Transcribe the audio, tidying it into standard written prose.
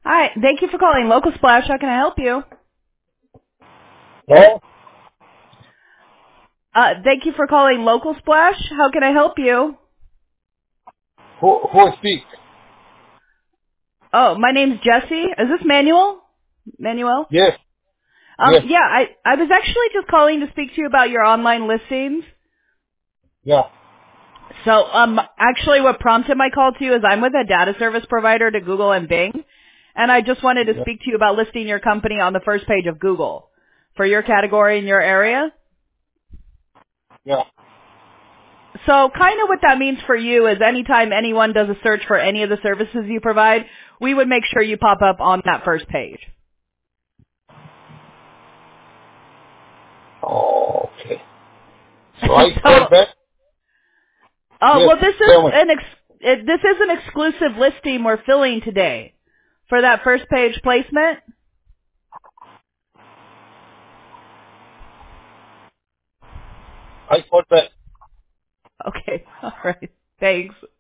Hi, thank you for calling Local Splash. How can I help you? No? Thank you for calling Local Splash. How can I help you? Who speak? Oh, my name's Jesse. Is this Manuel? Manuel? Yes, yes, Yeah, I was actually just calling to speak to you about your online listings. yeah, So, actually what prompted my call to you is I'm with a data service provider to Google and Bing, and I just wanted to yeah, speak to you about listing your company on the first page of Google for your category in your area. yeah. So kind of what that means for you is anytime anyone does a search for any of the services you provide, we would make sure you pop up on that first page. Oh, okay. So I call So, back? Yes, well, tell me. this is an exclusive listing we're filling today for that first page placement. I call back. Okay, all right, thanks.